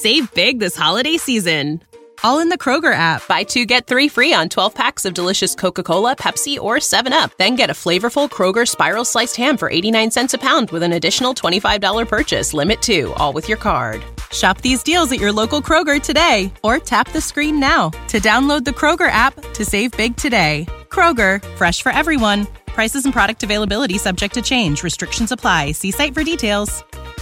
Save big this holiday season. All in the Kroger app. Buy 2, get 3 free on 12 packs of delicious Coca-Cola, Pepsi, or 7-Up. Then get a flavorful Kroger Spiral Sliced Ham for 89 cents a pound with an additional $25 purchase. Limit 2, all with your card. Shop these deals at your local Kroger today, or tap the screen now to download the Kroger app to save big today. Kroger, fresh for everyone. Prices and product availability subject to change. Restrictions apply. See site for details.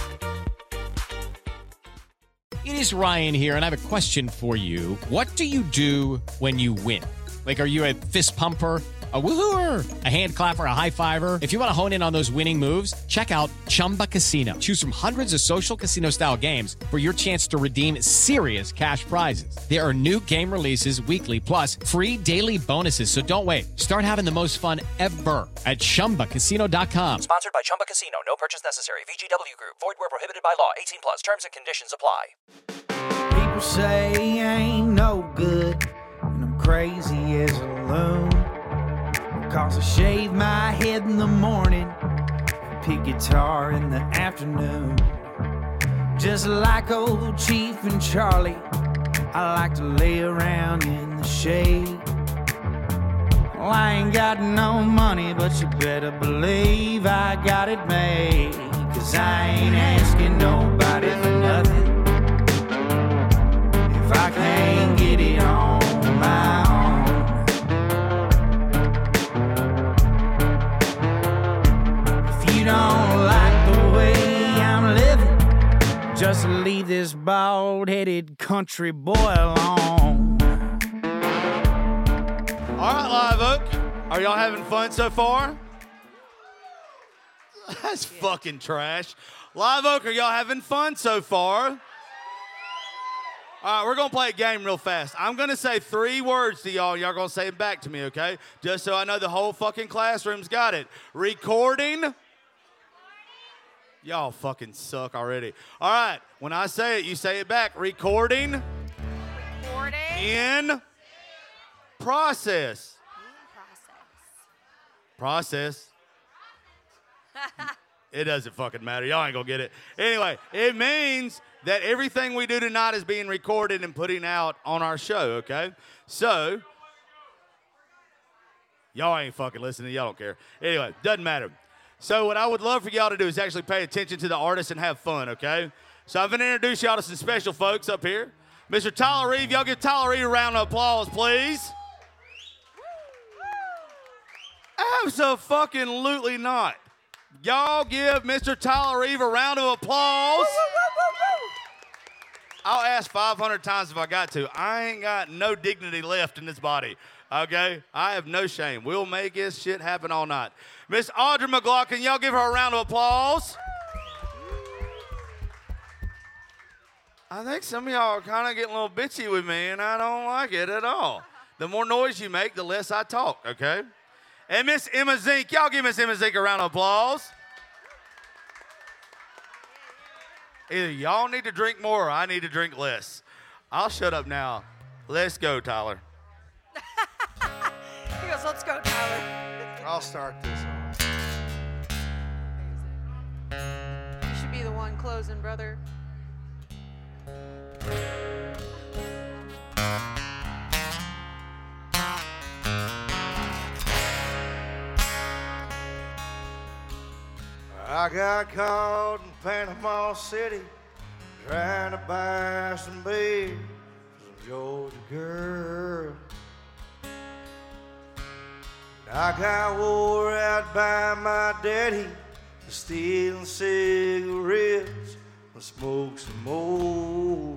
It is Ryan here, and I have a question for you. What do you do when you win? Like, are you a fist pumper, a woo-hooer, a hand clapper, a high-fiver? If you want to hone in on those winning moves, check out Chumba Casino. Choose from hundreds of social casino-style games for your chance to redeem serious cash prizes. There are new game releases weekly, plus free daily bonuses. So don't wait. Start having the most fun ever at ChumbaCasino.com. Sponsored by Chumba Casino. No purchase necessary. VGW Group. Void where prohibited by law. 18 plus. Terms and conditions apply. People say I ain't no good, and I'm crazy as a loon. Cause I shave my head in the morning and pick guitar in the afternoon. Just like old Chief and Charlie, I like to lay around in the shade. Well, I ain't got no money, but you better believe I got it made. Cause I ain't asking nobody for nothing if I can't get it on my own. You don't like the way I'm living, just leave this bald-headed country boy alone. All right, Live Oak, are y'all having fun so far? That's fucking trash. Live Oak, are y'all having fun so far? All right, we're going to play a game real fast. I'm going to say 3 words to y'all. Y'all going to say it back to me, okay? Just so I know the whole fucking classroom's got it. Recording. Y'all fucking suck already. All right, when I say it, you say it back. Recording. In process. Process. It doesn't fucking matter. Y'all ain't gonna get it. Anyway, it means that everything we do tonight is being recorded and putting out on our show, okay? So, y'all ain't fucking listening. Y'all don't care. Anyway, doesn't matter. So what I would love for y'all to do is actually pay attention to the artists and have fun, okay? So I'm going to introduce y'all to some special folks up here. Mr. Tyler Reeve, y'all give Tyler Reeve a round of applause, please. Abso-fucking-lutely not. Y'all give Mr. Tyler Reeve a round of applause. I'll ask 500 times if I got to. I ain't got no dignity left in this body, okay? I have no shame. We'll make this shit happen all night. Miss Audra McLaughlin, y'all give her a round of applause. I think some of y'all are kind of getting a little bitchy with me, and I don't like it at all. The more noise you make, the less I talk, okay? And Miss Emma Zink, y'all give Miss Emma Zink a round of applause. Either y'all need to drink more or I need to drink less. I'll shut up now. Let's go, Tyler. He goes, let's go, Tyler. I'll start this off. You should be the one closing, brother. I got caught in Panama City trying to buy some beer for some Georgia girl. I got wore out by my daddy for stealing cigarettes and smoke some more.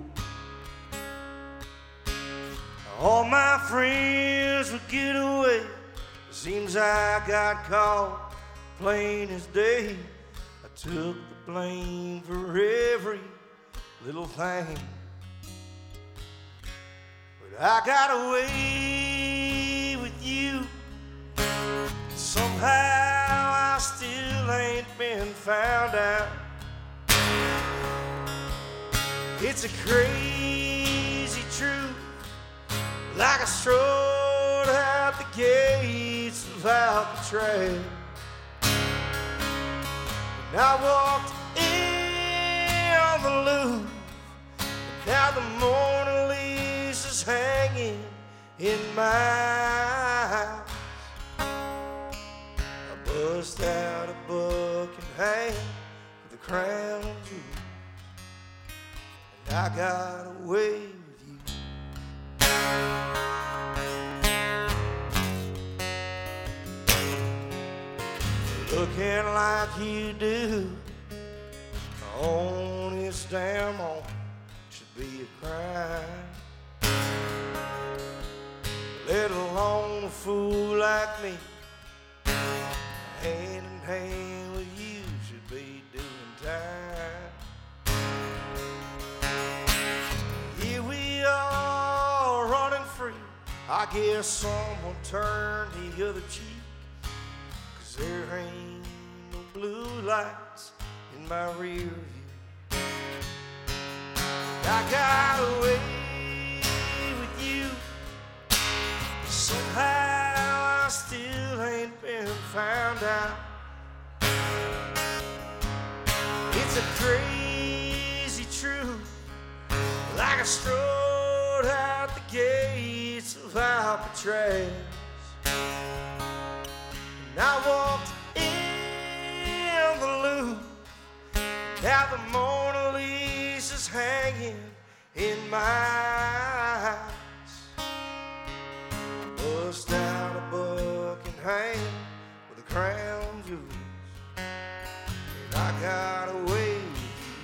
All my friends would get away. Seems I got caught plain as day. I took the blame for every little thing. But I got away with you. Somehow I still ain't been found out. It's a crazy truth, like I strode out the gates of Alcatraz. And I walked in on the loop, Now the Mona Lisa's hanging in my house. I bust out a Buckingham with the crown jewels, and I got away with you. Looking like you do on this damn home should be a crime. Let alone a fool like me. Hand in hand with you should be doing time. Here we are running free. I guess someone turned the other cheek, 'cause there ain't no blue lights in my rear view. I got away with you. Somehow I still ain't been found out. It's a crazy truth, like I strode out the gates of Alcatraz. And I walked in the loop. Now the Mona Lisa's hanging in my house. Bust out a Buckingham with a crown jewels, and I got away with you.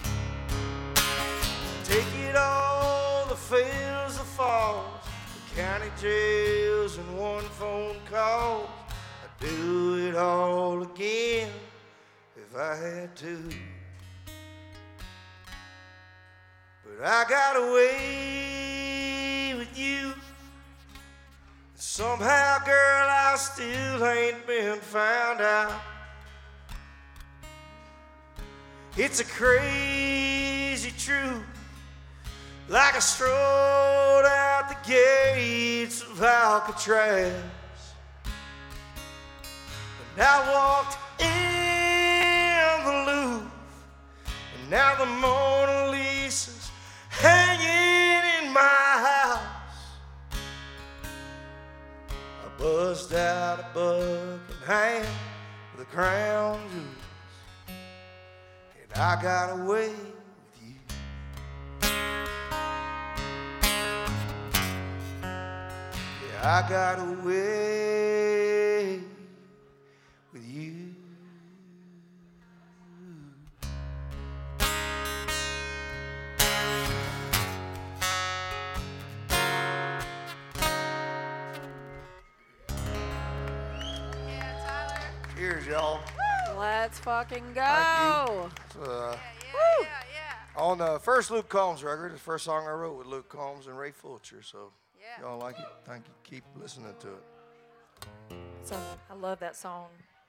Take it all, the fails, the falls, the county jails, and one phone call. I'd do it all again if I had to. But I got away with you. Somehow, girl, I still ain't been found out. It's a crazy truth, like I strode out the gates of Alcatraz. And I walked in the Louvre, and now the Mona Lisa's hanging in my house. I bust out a Buckingham with a crown jewels, and I got away with you. Yeah, I got away with you. Cheers, y'all. Let's fucking go. On the first Luke Combs record, the first song I wrote with Luke Combs and Ray Fulcher. So, y'all like it? Thank you. Keep listening to it. So, I love that song.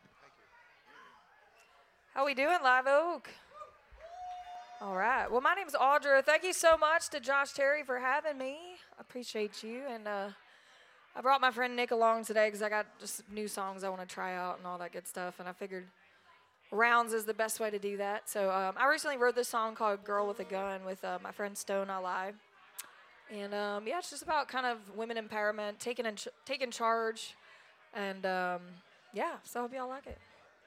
How we doing, Live Oak? All right. Well, my name's Audra. Thank you so much to Josh Terry for having me. I appreciate you. And I brought my friend Nick along today because I got just new songs I want to try out and all that good stuff. And I figured rounds is the best way to do that. So I recently wrote this song called Girl with a Gun with my friend Stone Ali. And yeah, it's just about kind of women empowerment, taking charge. And yeah, so I hope y'all like it.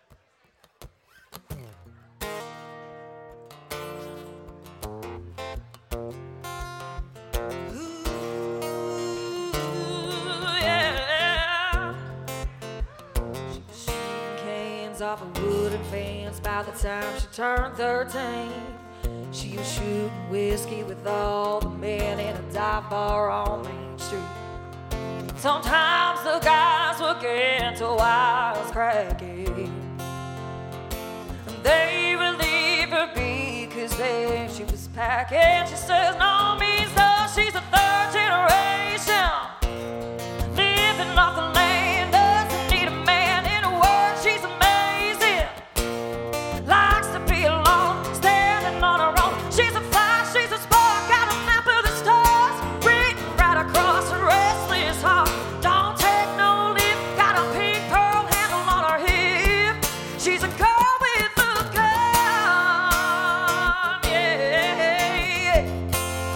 Off a wooden fence by the time she turned 13. She was shooting whiskey with all the men in a dive bar on Main Street. Sometimes the guys would get to wisecracking, and they would leave her be, 'cause there she was packing. She says no means no, she's a third generation, living off the land, doesn't need a man. In a word, she's amazing. Likes to be alone, standing on her own. She's a fly, she's a spark, got a map of the stars written right across her restless heart. Don't take no lip, got a pink pearl handle on her hip. She's a girl with a gun, yeah.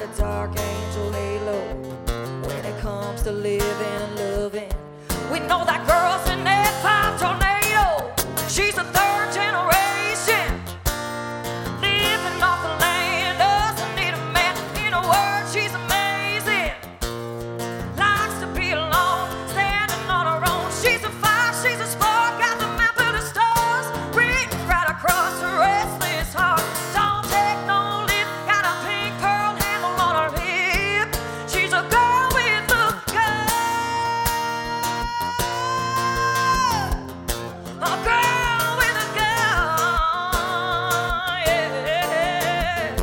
like a dark angel halo. When it comes to living and loving, we know that girl's an F5 tornado. She's a third generation, living off the land, doesn't need a man. In a word, she's amazing. Likes to be alone, standing on her own. She's a fire, she's a spark, got the map of the stars written right across her restless heart. Don't take no lip, got a pink pearl handle on her hip. She's a girl with a gun, a girl with a gun, yeah.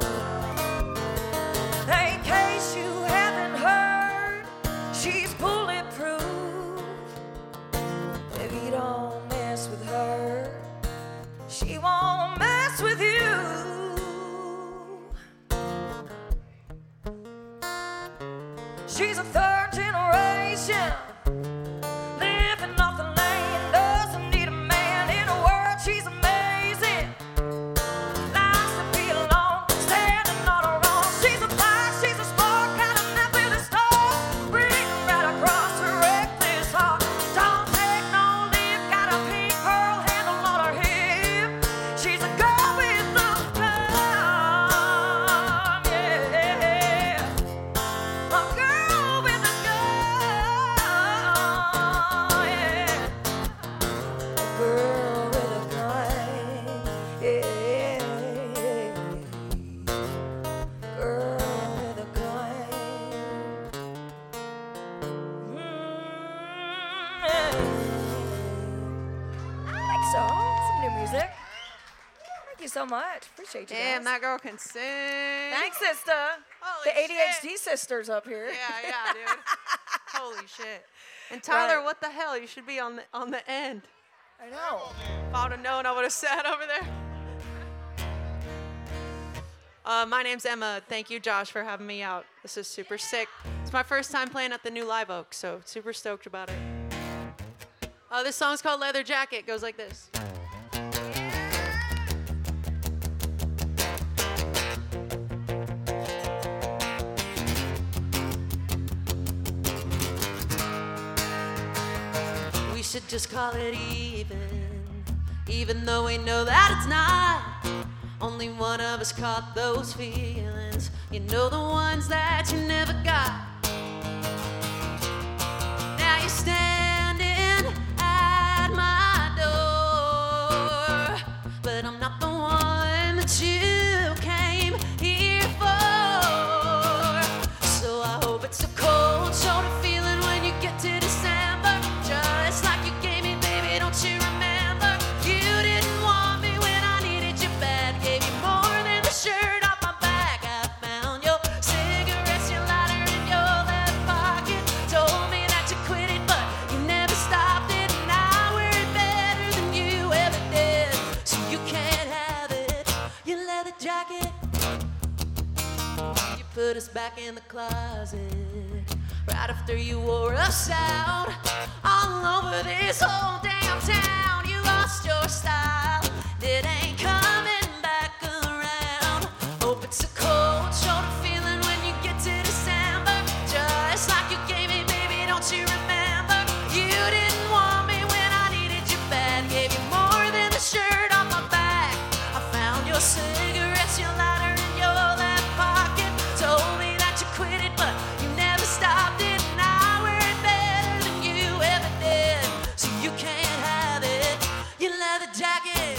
In case you haven't heard, she's bulletproof. If you don't mess with her, she won't mess with you. She's a third generation, living off the land, doesn't need a man. In a word, she's amazing. Likes to be alone, standing on her own. She's a fire, she's a spark, got a map with the stars written right across her reckless heart. Don't take no lip, got a pink pearl handle on her hip. She's a girl with a gun, yeah. A girl with a gun, yeah. A girl with a gun, yeah. Girl with a gun. I like some new music. Thank you so much. Appreciate you Damn, guys. that girl can sing. Thanks, sister. Holy The ADHD shit. sisters up here. Yeah, dude. Holy shit. And Tyler, Right. what the hell? You should be on the end. I know. If I would have known, I would have sat over there. My name's Emma. Thank you, Josh, for having me out. This is super sick. It's my first time playing at the new Live Oak, so super stoked about it. This song's called Leather Jacket. It goes like this. We should just call it even though we know that it's not. Only one of us caught those feelings. You know, the ones that you never got. Now you're standing at my door, but I'm not the one that you came here for. So I hope it's a cold shoulder feeling when you get to December, just like you gave me, baby, don't you remember? You didn't want me when I needed you bad, gave you more than the shirt off my back. I found your cigarettes, your lighter in your left pocket, told me that you quit it, but you never stopped it. Now we're better than you ever did, so you can't have it. Your leather jacket, you put us back in the closet right after you wore us out all over this whole damn town. You lost your style, it ain't coming back around. Hope it's a cold shoulder feeling when you get to December, just like you gave me, baby, don't you remember? You didn't want me when I needed you bad, gave you more than the shirt on my back. I found your cigarettes, your lighter in your left pocket, told me that you quit it, but you never stopped it. Now we're better than you ever did, so you can't have it. Your leather jacket.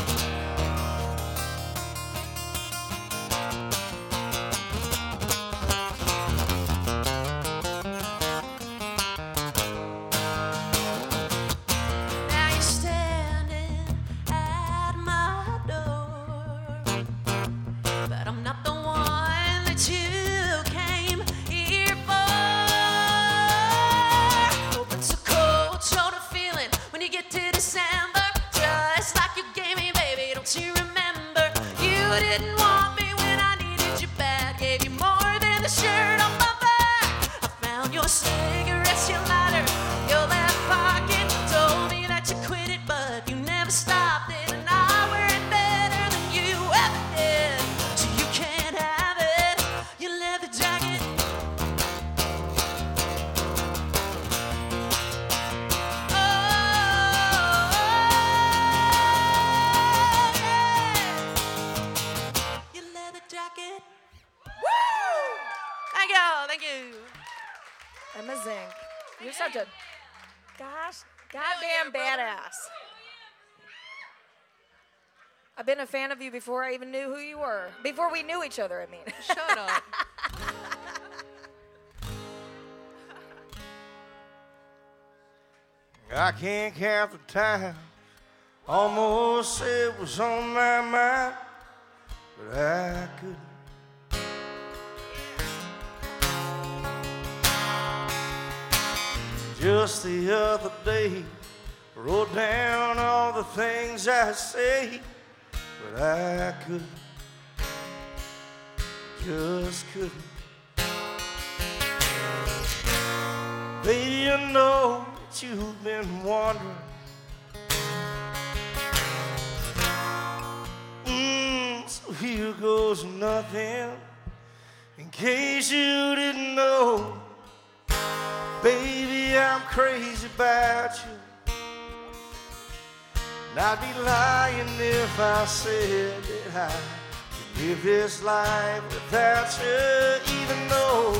Now you're standing at my door, but I'm not the one that you came here for. Hope it's a cold shoulder feeling when you get to December, just like you gave me, baby, don't you remember? You didn't want me when I needed you bad, gave you more than the shirt on my back. I found your cigarettes, your lighter, your left pocket, told me that you quit it, but you never stopped it. And now we're better than you ever did, so you can't have it. You left the You're such a goddamn badass. I've been a fan of you before I even knew who you were. Before we knew each other, I mean. Shut up. I can't count the time. Almost it was on my mind, but I couldn't. Just the other day, I wrote down all the things I say, but I couldn't. Just couldn't. Baby, I know that you've been wondering. So here goes nothing. In case you didn't know, baby, I'm crazy about you. And I'd be lying if I said that I could live this life without you, even though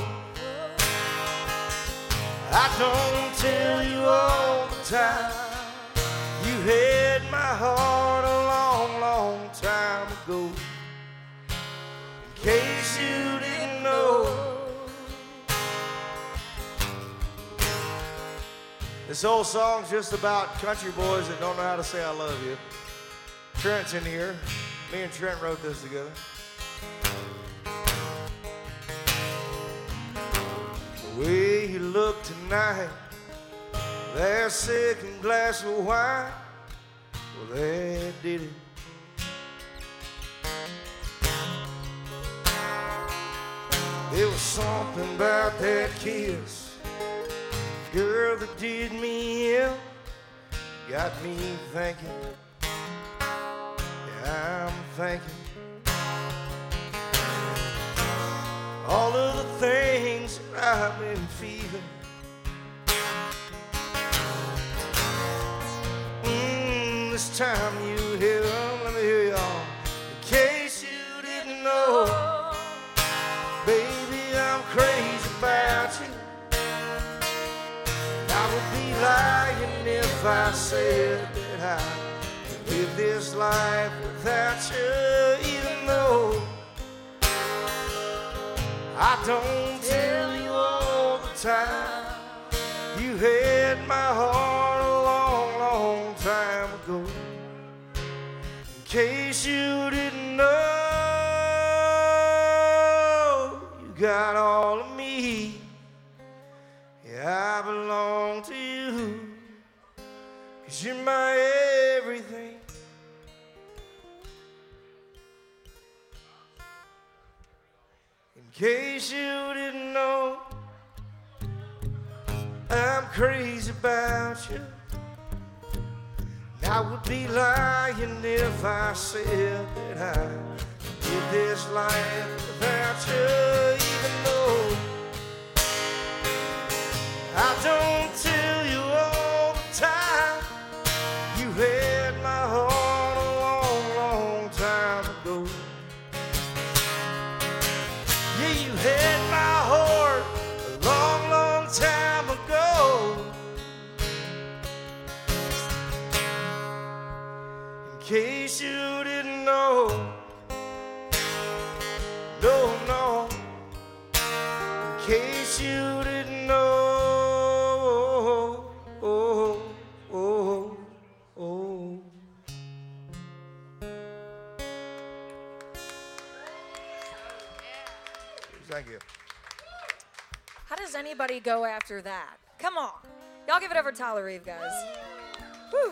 I don't tell you all the time. You had my heart a long, long time ago. In case you didn't know. This whole song's just about country boys that don't know how to say I love you. Trent's in here. Me and Trent wrote this together. The way you look tonight, that second glass of wine, well, that did it. There was something about that kiss, girl, that did me in. Got me thinking, yeah, I'm thinking all of the things that I've been feeling. This time you hear them, let me hear y'all. In case you didn't know, baby, I'm crazy about you. I would be lying if I said that I could live this life without you, even though I don't tell you all the time. You had my heart a long, long time ago. In case you didn't know, you got all of me. Yeah, I belong to you, 'cause you're my everything. In case you didn't know, I'm crazy about you. And I would be lying if I said that I did this life without you, even though I don't tell you all the time. You had my heart a long, long time ago. Yeah, you had my heart a long, long time ago. In case you didn't know, no. In case you didn't know. Thank you. How does anybody go after that? Come on. Y'all give it up for Tyler Reeve, guys. Whew.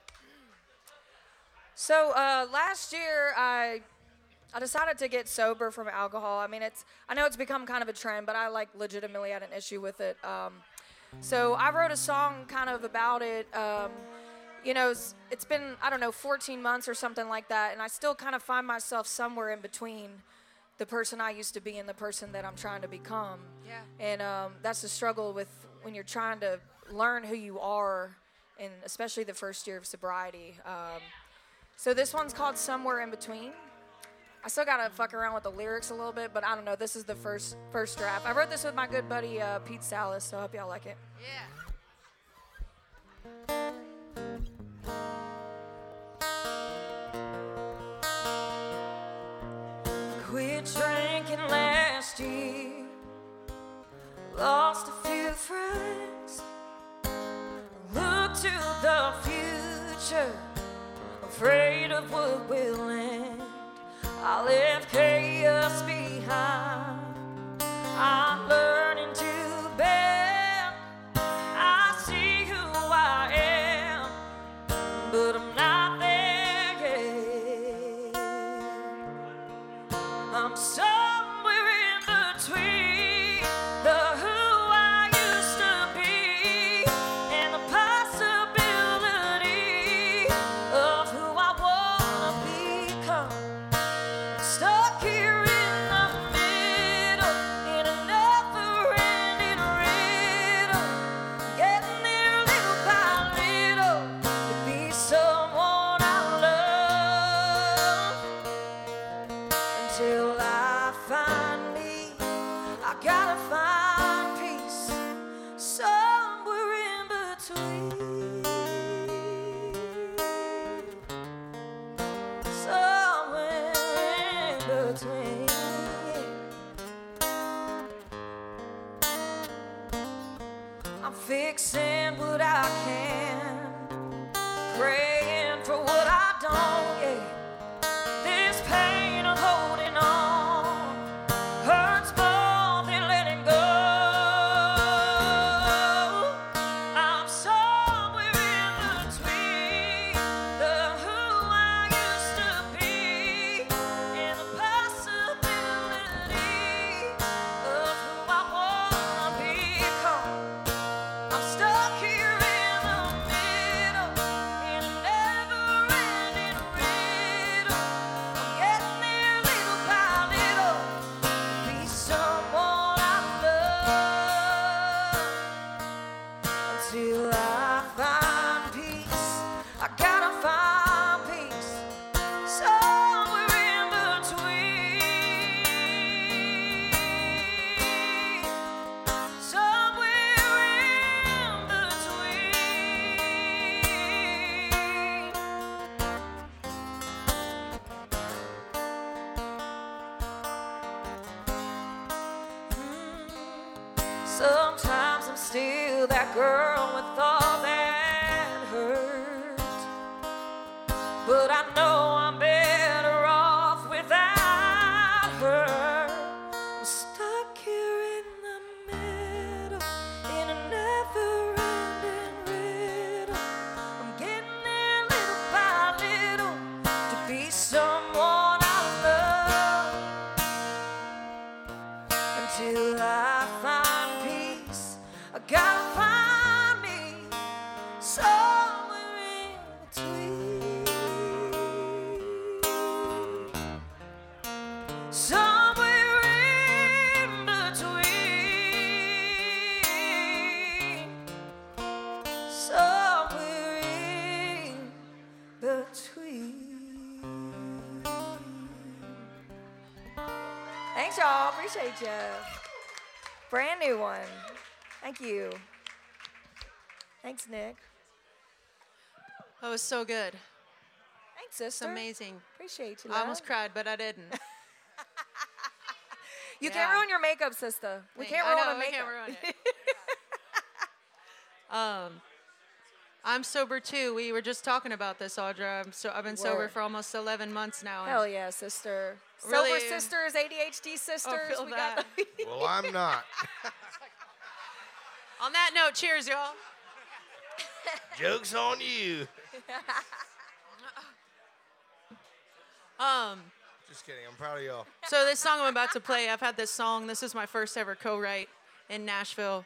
So last year, I decided to get sober from alcohol. I mean, I know it's become kind of a trend, but I legitimately had an issue with it. So I wrote a song kind of about it. You know, it's been, 14 months or something like that, and I still kind of find myself somewhere in between the person I used to be and the person that I'm trying to become. Yeah. And that's the struggle with when you're trying to learn who you are, and especially the first year of sobriety. So this one's called Somewhere in Between. I still gotta fuck around with the lyrics a little bit, but I don't know. This is the first draft. I wrote this with my good buddy Pete Salas, so I hope y'all like it. Yeah. Quit drinking last year. Lost a few friends. Look to the future. Afraid of what will end. I left chaos behind. I'm learning to bend. I see who I am, but I'm not there yet. I'm somewhere in between the who I used to be and the possibility of who I wanna become. Stuck here in the middle, in a never-ending riddle, getting there little by little to be someone I love. Until I find me, I gotta find peace somewhere in between. Somewhere in between. I'm fixing what I can, praying for what I don't get. This pain of holding on hurts more than letting go. I'm somewhere in between the who I used to be and the possibility of who I wanna become. I'm stuck here in the middle, in a never-ending riddle. I'm getting there little by little to be someone I love. Until I find peace, I gotta find peace somewhere in between. Somewhere in between. Sometimes I'm still that girl with all that hurt, but I know I'm better off without her. I'm stuck here in the middle, in a never-ending riddle. I'm getting there little by little to be someone I love. Until I find peace, I gotta find me somewhere in between. Somewhere in between. Somewhere in between. Thanks, y'all. Appreciate you. Brand new one. Thank you. Thanks, Nick. That was so good. Thanks, It's sister. amazing. Appreciate you. I almost love. cried, but I didn't. You Yeah. can't ruin your makeup, sister. We can't I ruin know, the we makeup. can't ruin it. I'm sober too. We were just talking about this, Audra. I've been sober Word. for almost 11 months now. and Hell yeah, sister. Really- Sober sisters, ADHD sisters. feel we got that. the- Well, I'm not. On that note, cheers, y'all. Joke's on you. Just kidding. I'm proud of y'all. So this song I'm about to play, I've had this song. This is my first ever co-write in Nashville.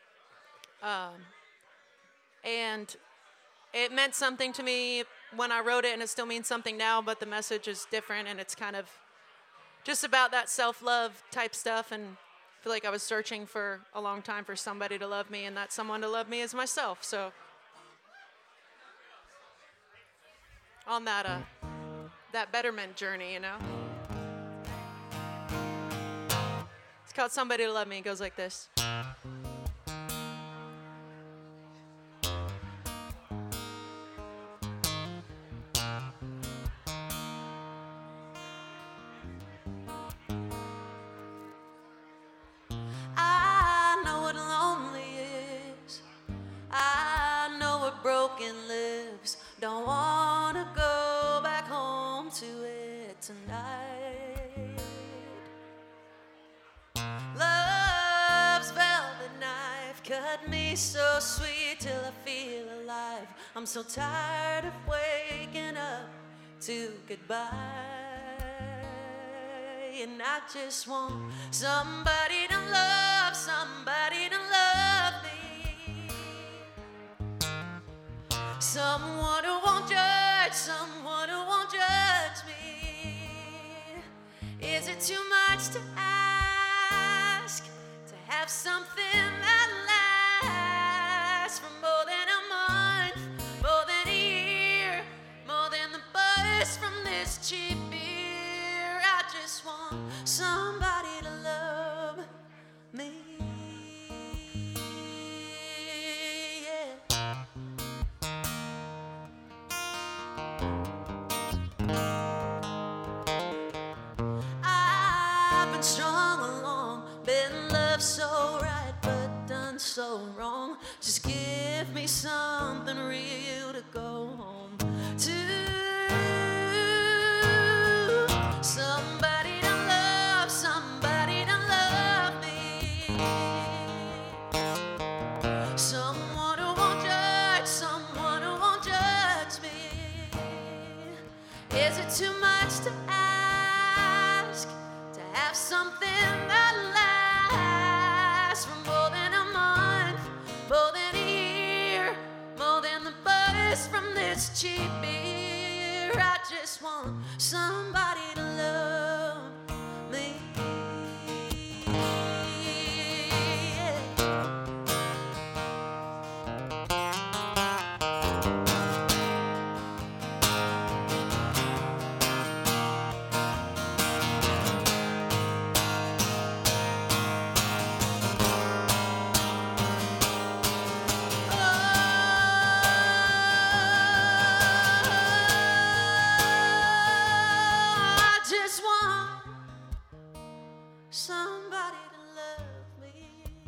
And it meant something to me when I wrote it, and it still means something now, but the message is different, and it's kind of just about that self-love type stuff. And I feel like I was searching for a long time for somebody to love me, and that someone to love me is myself. So on that betterment journey, you know. It's called Somebody to Love Me. It goes like this. I know what lonely is. I know what broken lives. Don't wanna go back home to it tonight. Love's velvet knife cut me so sweet till I feel alive. I'm so tired of waking up to goodbye. And I just want somebody to love me. Someone who won't judge, someone who won't judge me. Is it too much to ask to have something that lasts for more than a month, more than a year, more than the buzz from this cheap beer? I just want somebody to love me. I've been strong along, been loved so right, but done so wrong. Just give me something real to go home to. Somebody to love me. Someone who won't judge, someone who won't judge me. Is it too much to ask to have something that lasts for more than a month, more than a year, more than the buzz from this cheap beer? I just want somebody to love me. I just want somebody to love me.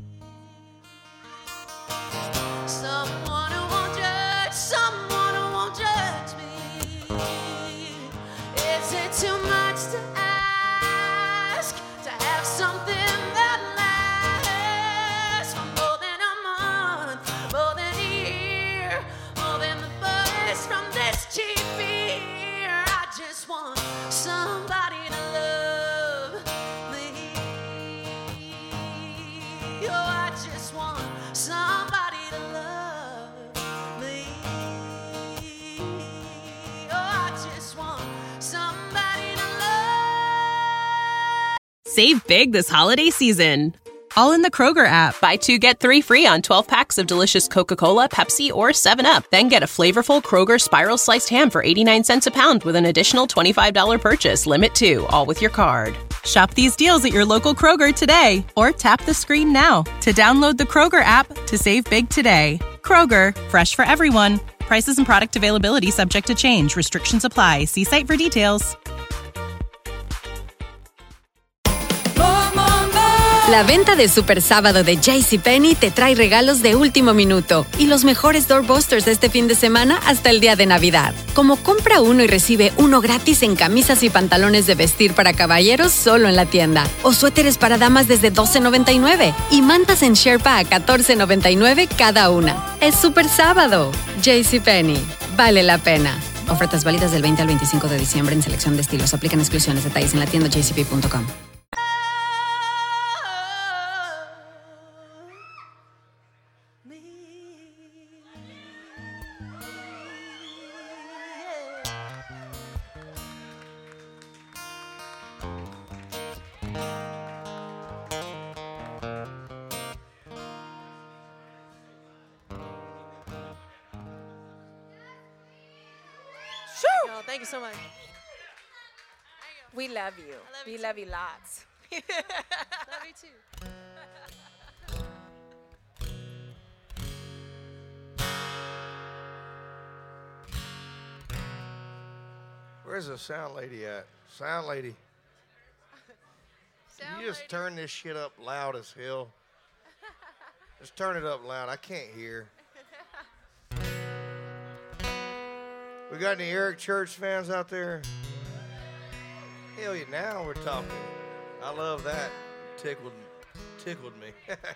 Someone who won't judge, someone who won't judge me. Is it too much to ask to have something that lasts for more than a month, more than a year, more than the buzz from this cheap beer? I just want somebody to love me. Oh, I just want somebody to love me. Oh, I just want somebody to love. Save big this holiday season. All in the Kroger app. Buy 2, get 3 free on 12 packs of delicious Coca-Cola, Pepsi, or 7-Up. Then get a flavorful Kroger Spiral Sliced Ham for 89 cents a pound with an additional $25 purchase. Limit 2, all with your card. Shop these deals at your local Kroger today. Or tap the screen now to download the Kroger app to save big today. Kroger, fresh for everyone. Prices and product availability subject to change. Restrictions apply. See site for details. La venta de Super Sábado de JCPenney te trae regalos de último minuto y los mejores doorbusters de este fin de semana hasta el día de Navidad. Como compra uno y recibe uno gratis en camisas y pantalones de vestir para caballeros solo en la tienda. O suéteres para damas desde $12.99 y mantas en Sherpa a $14.99 cada una. Es Super Sábado. JCPenney. Vale la pena. Ofertas válidas del 20 al 25 de diciembre en selección de estilos. Aplican exclusiones. Detalles en la tienda jcp.com. Thank you so much. We love you. We love you lots. Love you too. Where's the sound lady at? Sound lady. Can you just turn this shit up loud as hell? Just turn it up loud. I can't hear. We got any Eric Church fans out there? Hell yeah, now we're talking. I love that. Tickled me.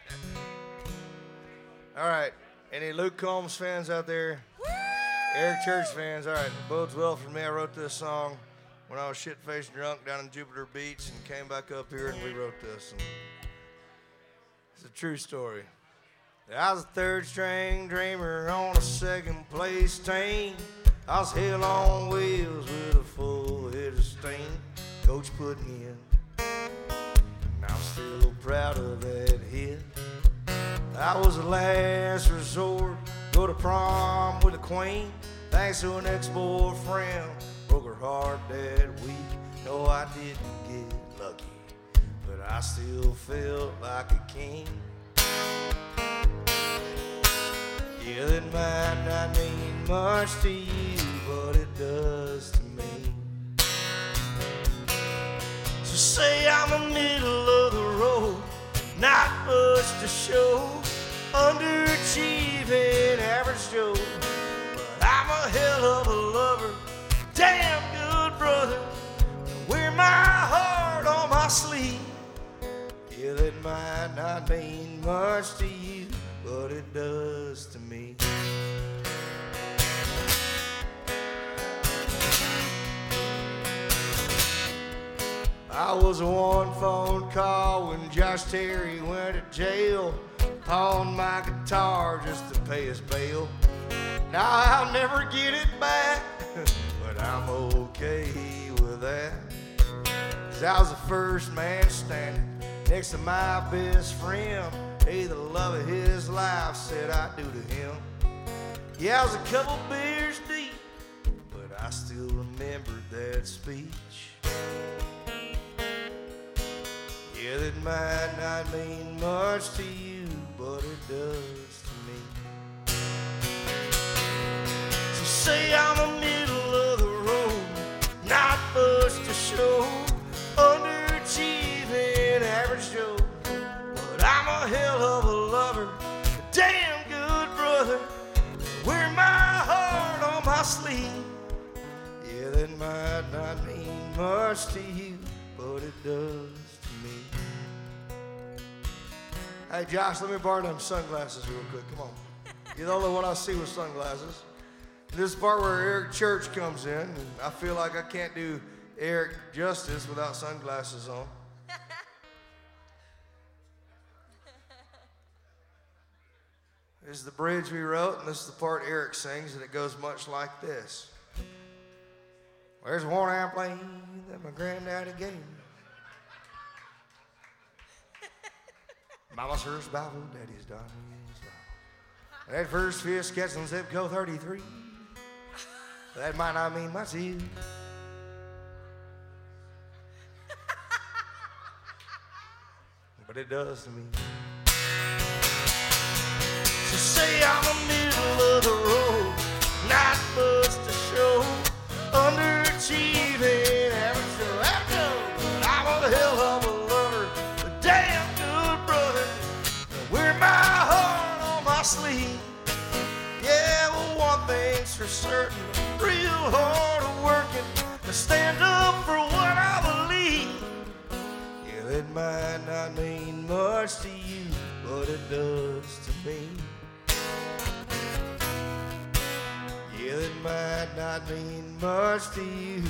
All right. Any Luke Combs fans out there? Eric Church fans, all right, bodes well for me. I wrote this song when I was shit-faced drunk down in Jupiter Beach and came back up here and we wrote this. And it's a true story. I was a third-string dreamer on a second-place team. I was hell on wheels with a full head of steam. Coach put me in, and I'm still proud of that hit. I was the last resort, go to prom with a queen. Thanks to an ex-boyfriend, broke her heart that week. No, I didn't get lucky, but I still felt like a king. Yeah, that might not mean much to you, but it does to me. So say I'm a middle of the road, not much to show, underachieving average Joe. But I'm a hell of a lover, damn good brother, wear my heart on my sleeve. Yeah, that might not mean much to you, but it does to me. I was a one phone call when Josh Terry went to jail. Pawned my guitar just to pay his bail. Now I'll never get it back, but I'm okay with that. 'Cause I was the first man standing next to my best friend. Hey, the love of his life said I do to him. Yeah, I was a couple beers deep, but I still remembered that speech. Yeah, that might not mean much to you, but it does to me. So say I'm a middle of the road, not much to show, underachieving average Joe. But I'm a hell of a lover, a damn good brother, wear my heart on my sleeve. Yeah, that might not mean much to you, but it does. Hey, Josh, let me borrow them sunglasses real quick. Come on. You're the only one I see with sunglasses. This is the part where Eric Church comes in, and I feel like I can't do Eric justice without sunglasses on. This is the bridge we wrote, and this is the part Eric sings, and it goes much like this. There's one airplane that my granddaddy gave me. Mama's first Bible, Daddy's Donnie's Bible. That first fish catching zip code 33. That might not mean much to you. But it does to me. So say I'm a middle of the road, not much to show, underachieving average Joe. But I'm a hell of a lover, a damn good brother, wear my heart on my sleeve. Yeah, well, one thing's for certain, real hard working to stand up for what I believe. Yeah, it might not mean much to you, but it does to me. Yeah, it might not mean much to you,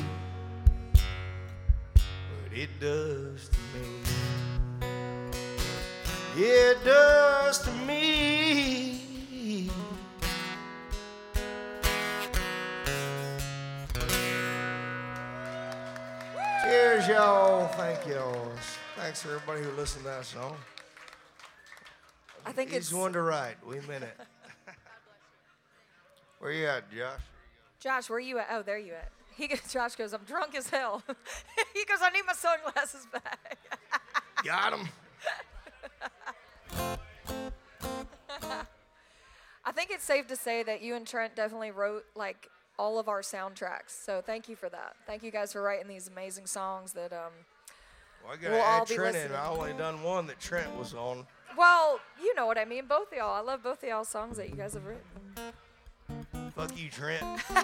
but it does to me. Yeah, it does to me. Cheers, y'all. Thank y'all. Thanks for everybody who listened to that song. I think He's one to write. We meant it. Where you at, Josh? Josh, where you at? Oh, there you at. Josh goes, I'm drunk as hell. He goes, I need my sunglasses back. Got him. I think it's safe to say that you and Trent definitely wrote like all of our soundtracks. So thank you for that. Thank you guys for writing these amazing songs that Well, I gotta we'll all add be Trent in. listening. I only done one that Trent was on. Well, you know what I mean. Both of y'all. I love both of y'all's songs that you guys have written. Fuck you, Trent.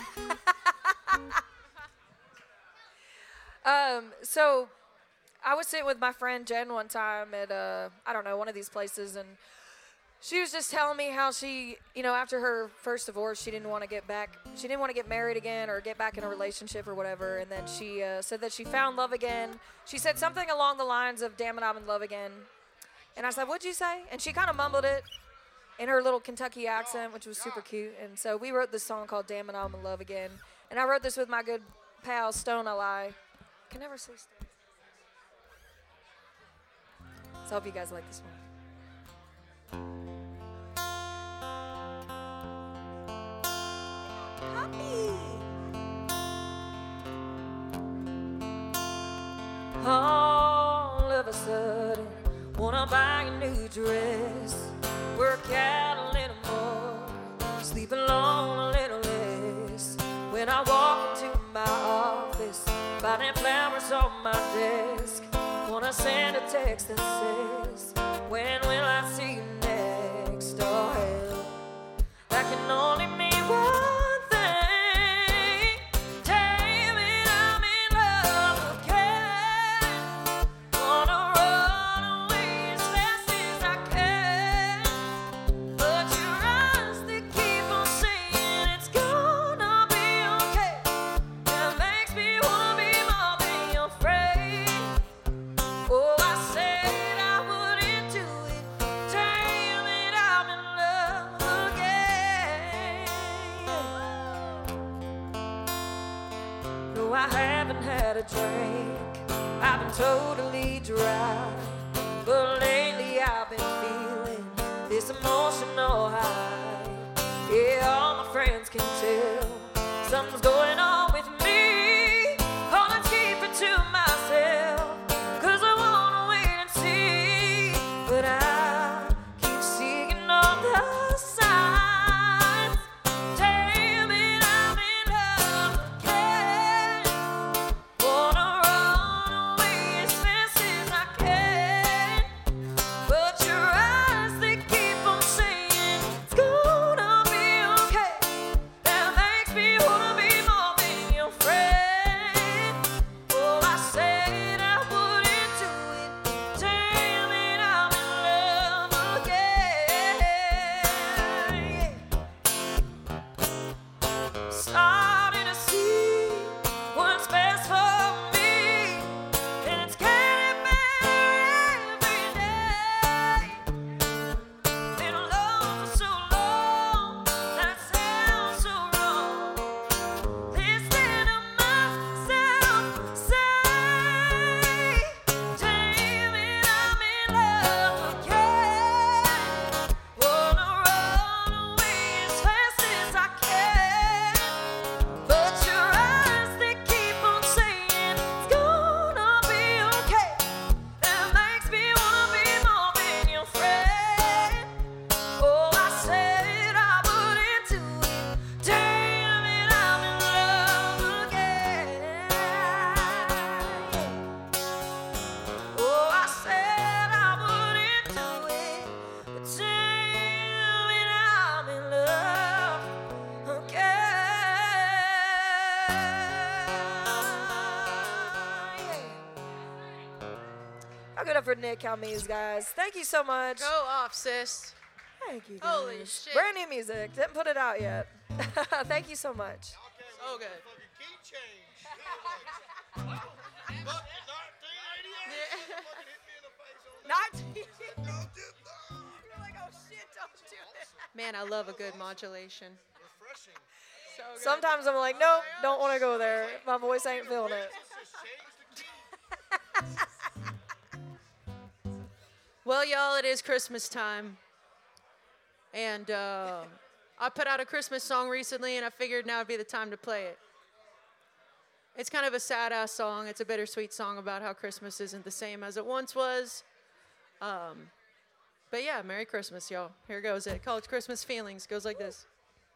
So I was sitting with my friend Jen one time at I don't know, one of these places, and she was just telling me how she, after her first divorce, she didn't want to get married again or get back in a relationship or whatever, and then she said that she found love again. She said something along the lines of, "Damn it, I'm in love again." And I said, "What'd you say?" And she kind of mumbled it in her little Kentucky accent, which was super cute. And so we wrote this song called "Damn It, I'm in Love Again." And I wrote this with my good pal, Stone Ally. I can never say Stone. So I hope you guys like this one. All of a sudden, wanna buy a new dress, work out a little more, sleep alone a little less. When I walk into my office, finding flowers on my desk, wanna send a text that says, "When will I see you next?" Oh hell, that can only mean one thing. Damn it, I'm in love again. Wanna run away as fast as I can, but your eyes, they keep on saying it's gonna be okay. That makes me wanna be more than your friend. Oh, I said I wouldn't do it. Damn it, I'm in love again. No, I haven't had a drink. I've been totally dry. But lately I've been feeling this emotional high. Yeah, all my friends can tell something's going on with me. Gonna keep it to myself, 'cause I wanna wait and see. But I keep seeing all the signs. Damn it, I'm in love again. Wanna run away as fast as I can, but your eyes, they keep on saying it's gonna be okay. That makes me wanna be more than your friend. Oh, I said I wouldn't do it. Damn it, I'm in love again. Starting to see what's best for me, and it's getting better every day. Been alone for so long, that sounds so wrong. Listen to myself say, "Damn it, I'm in love again." Wanna run away as fast as I can, but your eyes, they keep on saying it's gonna be okay. That makes me wanna be more than your friend. Oh, I said I wouldn't do it. Damn it, I'm in love again. Oh, I said I wouldn't do it, but damn it, I'm in love again. I'll get up for Nick Calmes, guys. Thank you so much. Go off, sis. Thank you, guys. Holy shit. Brand new music. Didn't put it out yet. Thank you so much. So good. Man, I love a good modulation. So good. Sometimes I'm like, nope, don't want to go there. My voice ain't feeling it. Well, y'all, it is Christmas time. And I put out a Christmas song recently, and I figured now would be the time to play it. It's kind of a sad-ass song. It's a bittersweet song about how Christmas isn't the same as it once was. But yeah, Merry Christmas, y'all. Here goes it. College Christmas Feelings goes like this.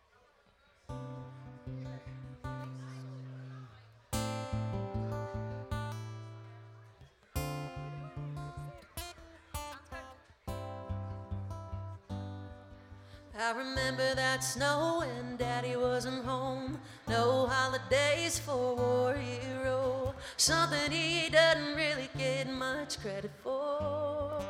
I remember that snow when Daddy wasn't home. No holidays for War Hero. Something he doesn't really get much credit for.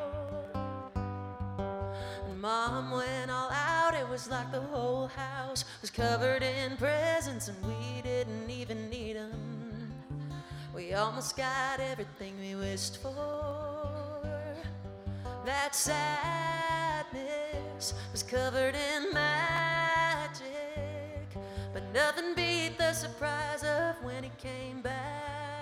And Mom went all out. It was like the whole house was covered in presents and we didn't even need them. We almost got everything we wished for. That sadness was covered in magic, but nothing beat the surprise of when he came back.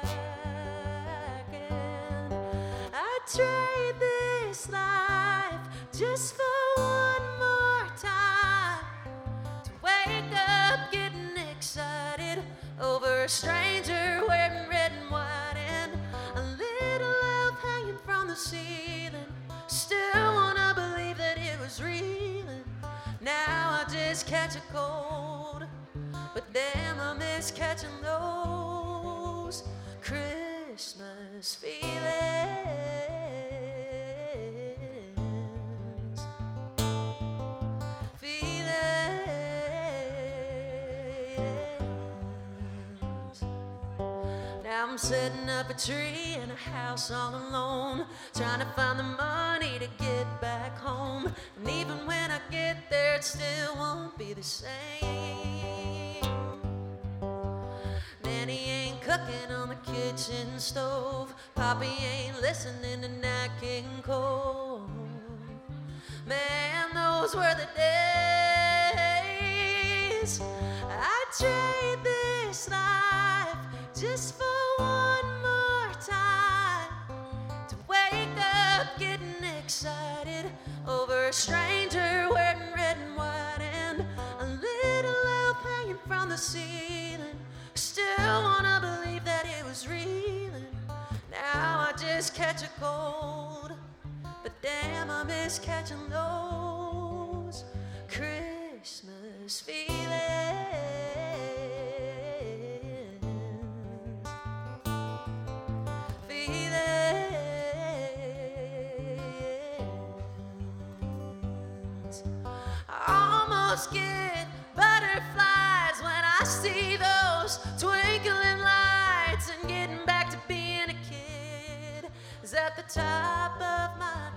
And I'd trade this life just for one more time, to wake up getting excited over a stranger wearing red and white and a little elf hanging from the ceiling. Still wanna believe that it was real, and now I just catch a cold. But damn, I miss catching those Christmas feelings. Now I'm setting up a tree in a house all alone, trying to find the money to get back home. And even when I get there, it still won't be the same. Nanny ain't cooking on the kitchen stove. Poppy ain't listening to Nat King Cole. Man, those were the days. I'd trade this life just for one more time, to wake up getting excited over a stranger wearing red and white and a little elf hanging from the ceiling. Still wanna believe that it was real, and now I just catch a cold. But damn, I miss catching those Christmas feelings. Get butterflies when I see those twinkling lights, and getting back to being a kid is at the top of my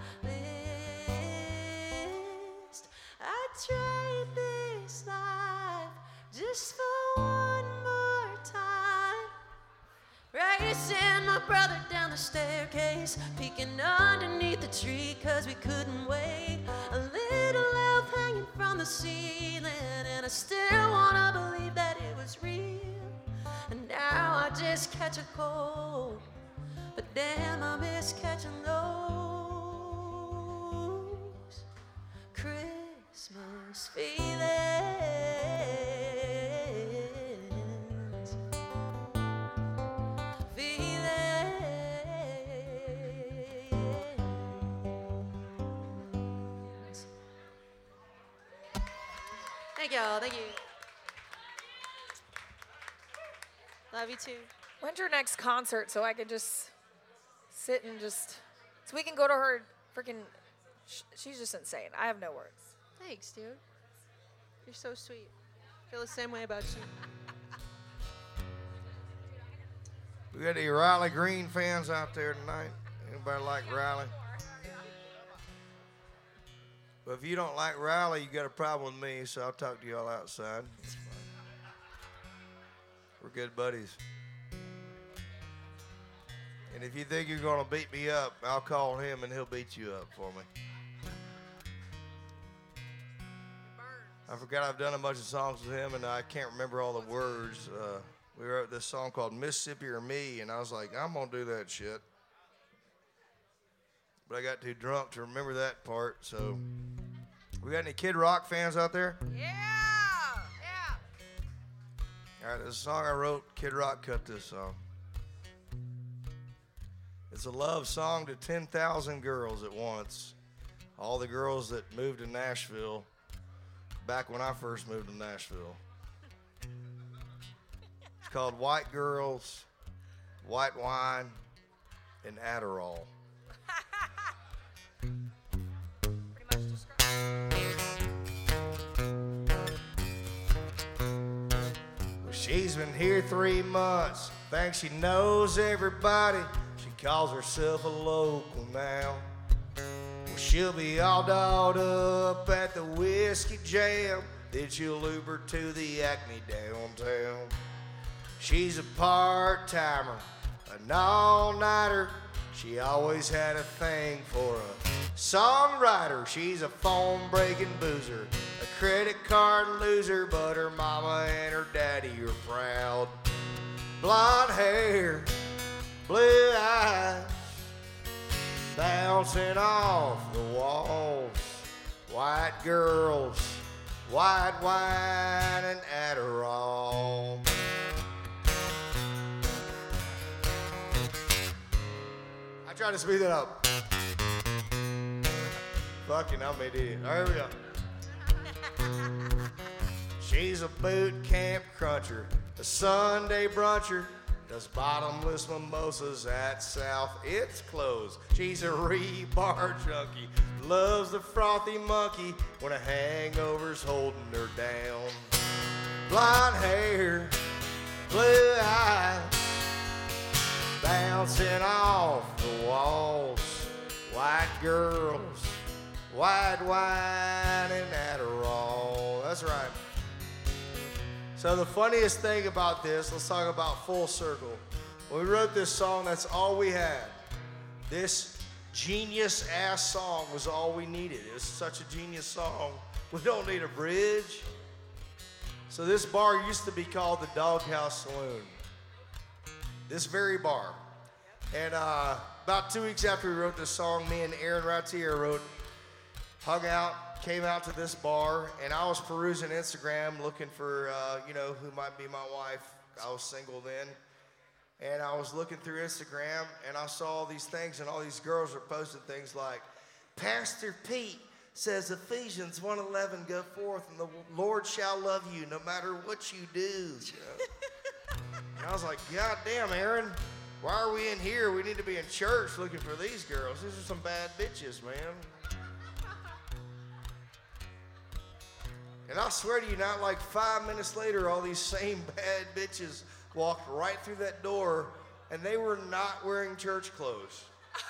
list. I'd trade this life just for one more time, racing my brother down the staircase, peeking underneath the tree 'cause we couldn't wait. A little elf hanging from the ceiling, and I still wanna believe that it was real. And now I just catch a cold, but damn, I miss catching those Christmas feelings. Thank y'all. Thank you. Love you too. When's your next concert so I can just sit and just, so we can go to her freaking, she's just insane. I have no words. Thanks, dude. You're so sweet. I feel the same way about you. We got any Riley Green fans out there tonight? Anybody like Riley? But if you don't like Riley, you got a problem with me, so I'll talk to y'all outside. It's fine. We're good buddies. And if you think you're going to beat me up, I'll call him and he'll beat you up for me. I forgot I've done a bunch of songs with him, and I can't remember all the words. We wrote this song called Mississippi or Me, and I was like, I'm going to do that shit. But I got too drunk to remember that part, so. We got any Kid Rock fans out there? Yeah! All All right, this song I wrote, Kid Rock cut this song. It's a love song to 10,000 girls at once. All the girls that moved to Nashville back when I first moved to Nashville. It's called White Girls, White Wine, and Adderall. She's been here 3 months, thinks she knows everybody. She calls herself a local now. Well, she'll be all dolled up at the Whiskey Jam, then she'll Uber to the Acme downtown. She's a part-timer, an all-nighter. She always had a thing for a songwriter. She's a phone-breaking boozer, a credit card loser, but her mama and her daddy are proud. Blonde hair, blue eyes, bouncing off the walls. White girls, white wine, and Adderall. I tried to speed that up. Fucking, I'm an idiot. All right, here we go. She's a boot camp cruncher, a Sunday bruncher, does bottomless mimosas at South. It's closed. She's a rebar junkie, loves the frothy monkey when a hangover's holding her down. Blonde hair, blue eyes, bouncing off the walls. White girls, white wine, and Adderall. That's right. So the funniest thing about this, let's talk about full circle. When we wrote this song, that's all we had. This genius-ass song was all we needed. It was such a genius song. We don't need a bridge. So this bar used to be called the Doghouse Saloon. This very bar. And about 2 weeks after we wrote this song, me and Aaron Rautier hung out, came out to this bar, and I was perusing Instagram looking for, who might be my wife. I was single then. And I was looking through Instagram, and I saw all these things, and all these girls were posting things like, Pastor Pete says Ephesians 1:11, go forth, and the Lord shall love you no matter what you do. And I was like, God damn, Aaron, why are we in here? We need to be in church looking for these girls. These are some bad bitches, man. And I swear to you, not like 5 minutes later, all these same bad bitches walked right through that door, and they were not wearing church clothes.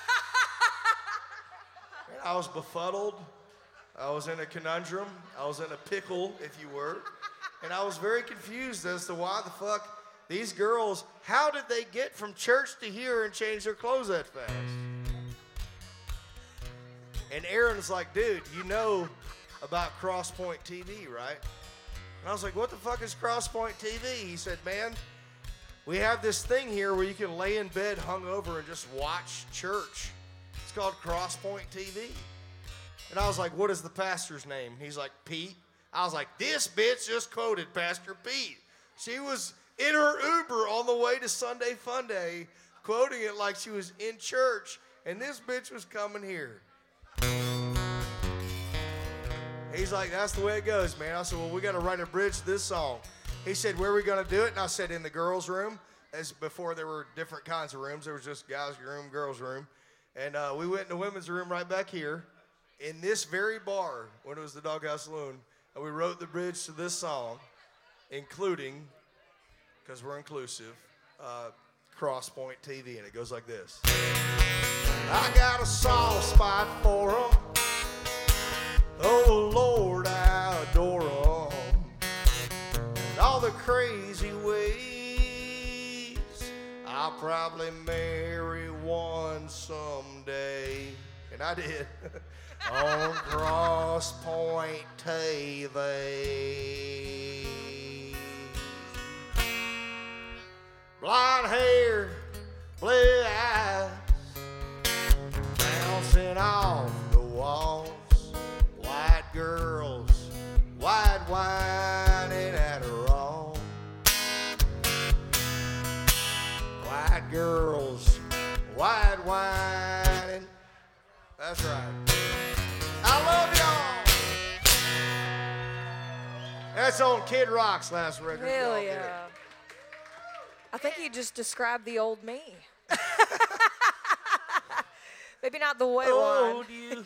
And I was befuddled. I was in a conundrum. I was in a pickle, if you were. And I was very confused as to why the fuck these girls, how did they get from church to here and change their clothes that fast? And Aaron's like, dude, you know about Crosspoint TV, right? And I was like, what the fuck is Crosspoint TV? He said, man, we have this thing here where you can lay in bed hungover and just watch church. It's called Crosspoint TV. And I was like, what is the pastor's name? He's like, Pete. I was like, this bitch just quoted Pastor Pete. She was in her Uber on the way to Sunday Fun Day, quoting it like she was in church, and this bitch was coming here. He's like, that's the way it goes, man. I said, well, we got to write a bridge to this song. He said, where are we going to do it? And I said, in the girls' room. As before, there were different kinds of rooms. There was just guys' room, girls' room. And we went in the women's room right back here in this very bar when it was the Doghouse Saloon. And we wrote the bridge to this song, including, because we're inclusive, Crosspoint TV. And it goes like this. I got a soft spot for 'em. Oh, Lord, I adore 'em. And all the crazy ways, I'll probably marry one someday. And I did. On Crosspoint TV. Blonde hair, blue eyes, bouncing off the walls. White girls, white wine, and Adderall. girls wide whining. That's right. I love y'all. That's on Kid Rock's last record. Hell Y'all get it. yeah. I think you just described the old me. Maybe not the white one. You.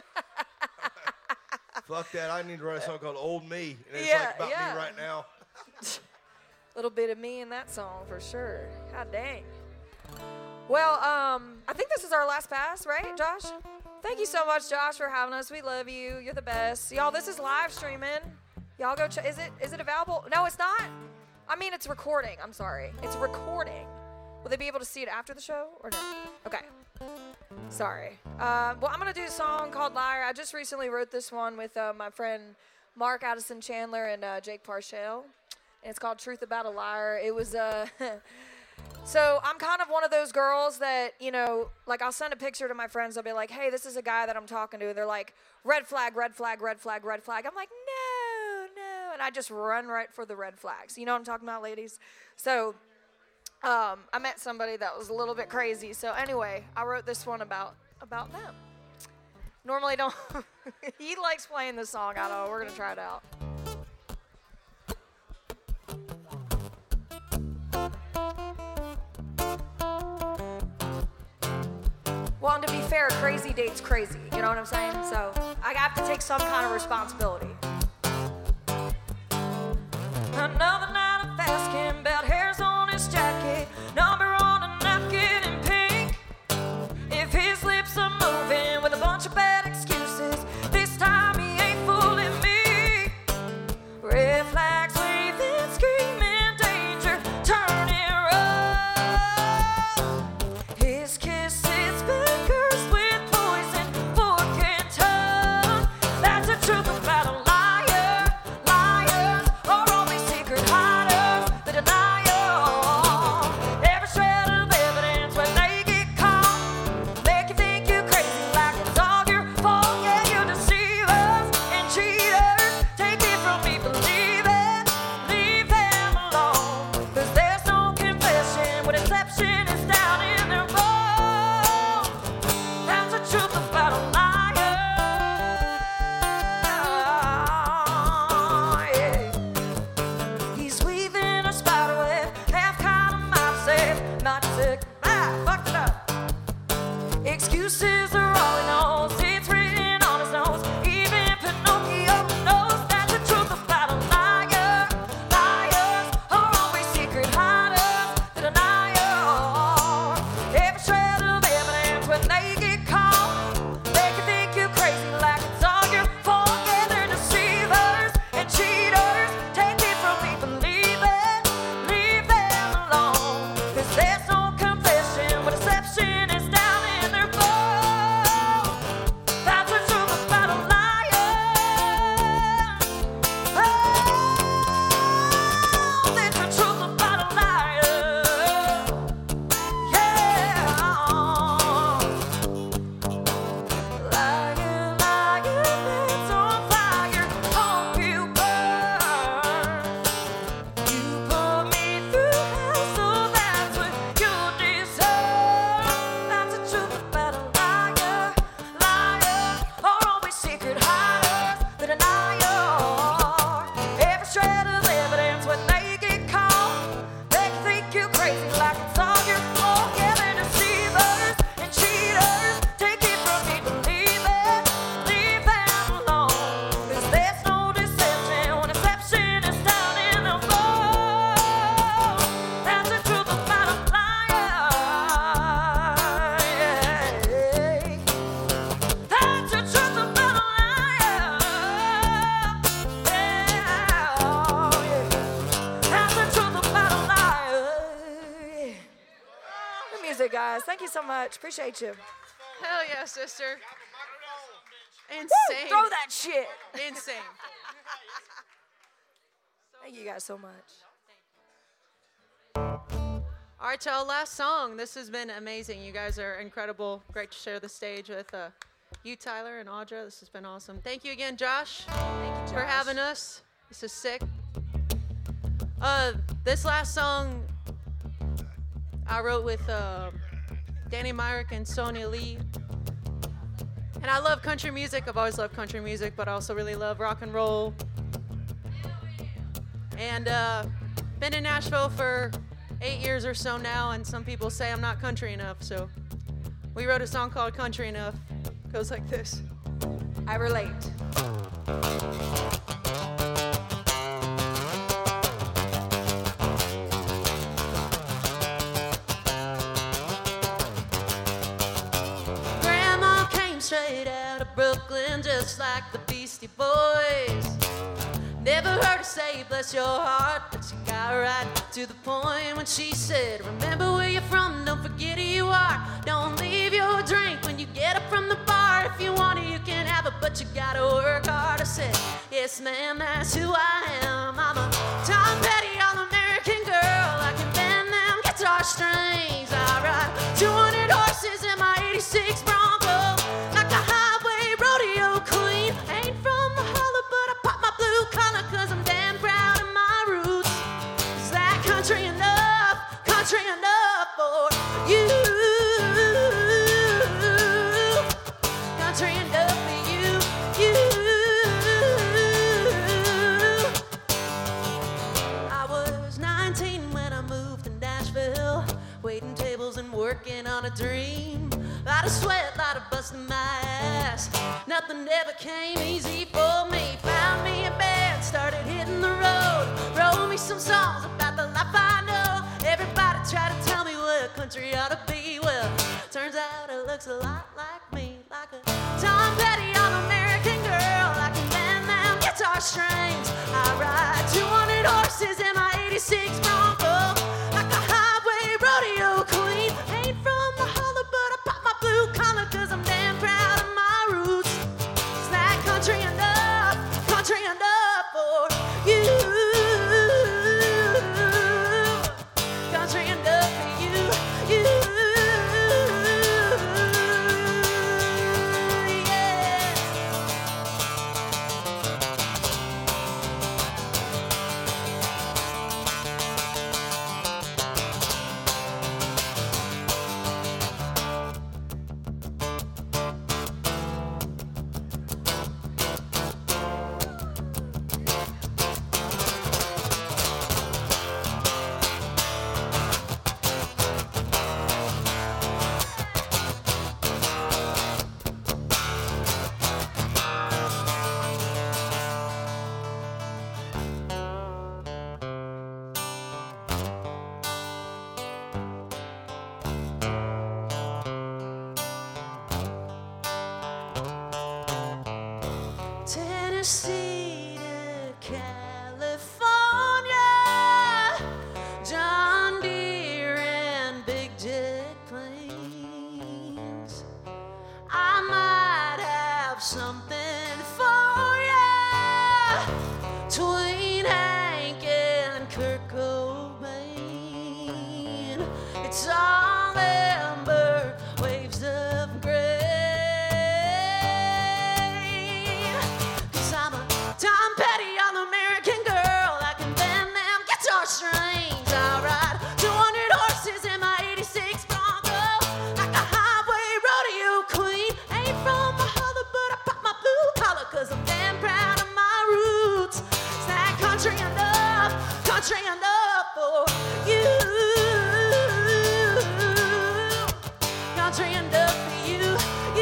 Fuck that. I need to write a song called Old Me. And it's Yeah, like about yeah. me right now. Little bit of me in that song for sure. God dang. Well, I think this is our last pass, right, Josh? Thank you so much, Josh, for having us. We love you. You're the best. Y'all, this is live streaming. Y'all go check. Is it available? No, it's not. I mean, it's recording. I'm sorry. It's recording. Will they be able to see it after the show or no? Okay. Sorry. Well, I'm going to do a song called Liar. I just recently wrote this one with my friend Mark Addison Chandler and Jake Parshall. And it's called Truth About a Liar. It was, so I'm kind of one of those girls that, you know, like I'll send a picture to my friends. I'll be like, hey, this is a guy that I'm talking to. And they're like, red flag, red flag, red flag, red flag. I'm like, no. And I just run right for the red flags. You know what I'm talking about, ladies? So I met somebody that was a little bit crazy. So anyway, I wrote this one about them. Normally don't. He likes playing this song. I don't know. We're going to try it out. Well, and to be fair, crazy dates crazy. You know what I'm saying? So I have to take some kind of responsibility. Another night of asking about hairs on his jacket, number on a napkin in pink. If his lips are moving with a bunch of bad excuses, this time he ain't fooling me. Red flags waving, screaming danger, turning rough. His kisses been cursed with poison, fork and tongue. That's the truth about a liar. Liars are only secret hiders, the denial. Every shred of evidence when they get caught, make you think you're crazy like it's all your fault. Yeah, you deceivers and cheaters, take it from me, believe it, leave them alone. 'Cause there's no confession when deception is down in their bones. That's the truth about a liar. Yeah. He's weaving a spider web, half kind of mindset, not sick. Fucked it up. Excuses are all he knows. It's written on his nose. Even Pinocchio knows that's the truth about a liar. Liars are always secret hiders, the denial. Every shred of evidence when they get caught, they can think you crazy like it's all your fault. Yeah, they're deceivers and cheaters. Take it from me, believe it, leave them alone. 'Cause there's no confession when deception is down in their bones. That's the truth about a liar. Oh, that's the truth about a liar. Yeah. Liar, liar, that's on fire. Hope you burn. You put me through hell, so that's what you deserve. That's the truth about a liar. Liars are always secret hiders, the denial. Every shred of evidence when they get caught, they can think you crazy like it's all your fault. Yeah, they're deceivers and cheaters. Take it from me, believe it, leave them alone. 'Cause there's no deception when deception is down in the bones. That's the truth about a liar. That's the truth about a liar. That's the truth about a liar. Good music, guys. Thank you so much. Appreciate you. Hell yeah, sister. Woo! Insane. Throw that shit. Insane. Thank you guys so much. All right, to our last song. This has been amazing. You guys are incredible. Great to share the stage with you, Tyler, and Audra. This has been awesome. Thank you again, Josh, Thank you, for Josh. having us. This is sick. This last song, I wrote with Danny Myrick and Sonia Lee. And I love country music. I've always loved country music, but I also really love rock and roll. And been in Nashville for 8 years or so now, and some people say I'm not country enough, so we wrote a song called Country Enough. It goes like this. I relate. Grandma came straight out of Brooklyn, just like the Beastie Boys. Never heard her say bless your heart, but she got right to the point when she said, remember where you're from, don't forget who you are. Don't leave your drink when you get up from the bar. If you want it, you can have it, but you gotta work hard. I said, yes ma'am, that's who I am. I'm a Tom Petty, all-American girl. I can bend them guitar strings. I ride 200 horses in my 86 Bronco, like a highway rodeo queen. Ain't from the holler, but I pop my blue collar, 'cause I'm damn proud of my roots. Is that country enough for you? Country enough for you. I was 19 when I moved to Nashville, waiting tables and working on a dream. Lot of sweat, lot of busting my ass. Nothing ever came easy for me. Found me a band, started hitting the road. Wrote me some songs about the life I know. Everybody tried to tell me what country ought to be. Well, turns out it looks a lot like me, like a Tom Petty, all-American girl. I can bend them guitar strings. I ride 200 horses in my 86 Bronco, like a highway rodeo queen. Ain't from the holler, but I pop my blue collar, 'cause I'm damn proud of my roots. Is that country enough for you? Country enough for you. Yeah. Tennessee to California, John Deere and big jet planes. I might have something for ya, between Hank and Kurt Cobain. It's all amber, waves of gray. Tom Petty, all-American girl. I can bend them guitar strings. I ride 200 horses in my 86 Bronco, like a highway rodeo queen. Ain't from the holler, but I pop my blue collar, 'cause I'm damn proud of my roots. Is that country enough for you? Country enough for you.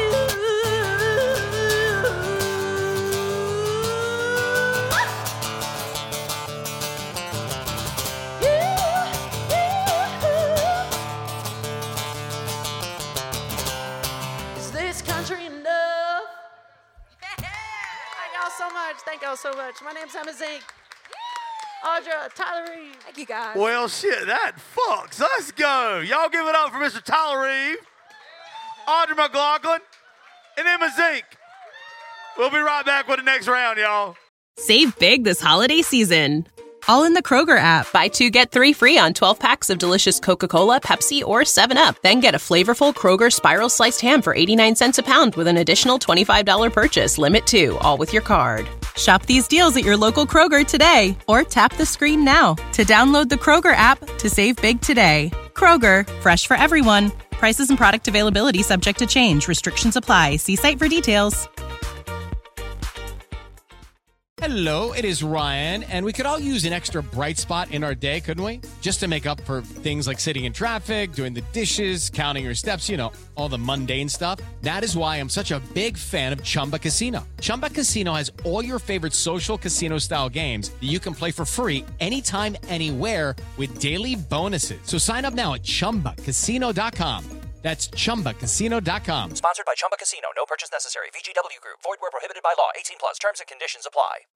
Thank y'all so much. My name's Emma Zink. Audra, Tyler Reeve. Thank you, guys. Well, shit, that fucks. Let's go. Y'all give it up for Mr. Tyler Reeve, Audra McLaughlin, and Emma Zink. We'll be right back with the next round, y'all. Save big this holiday season. All in the Kroger app. Buy 2, get 3 free on 12 packs of delicious Coca-Cola, Pepsi, or 7-Up. Then get a flavorful Kroger Spiral Sliced Ham for 89 cents a pound with an additional $25 purchase. Limit 2, all with your card. Shop these deals at your local Kroger today, or tap the screen now to download the Kroger app to save big today. Kroger, fresh for everyone. Prices and product availability subject to change. Restrictions apply. See site for details. Hello, it is Ryan, and we could all use an extra bright spot in our day, couldn't we? Just to make up for things like sitting in traffic, doing the dishes, counting your steps, you know, all the mundane stuff. That is why I'm such a big fan of Chumba Casino. Chumba Casino has all your favorite social casino-style games that you can play for free anytime, anywhere with daily bonuses. So sign up now at ChumbaCasino.com. That's ChumbaCasino.com. Sponsored by Chumba Casino. No purchase necessary. VGW Group. Void where prohibited by law. 18 plus. Terms and conditions apply.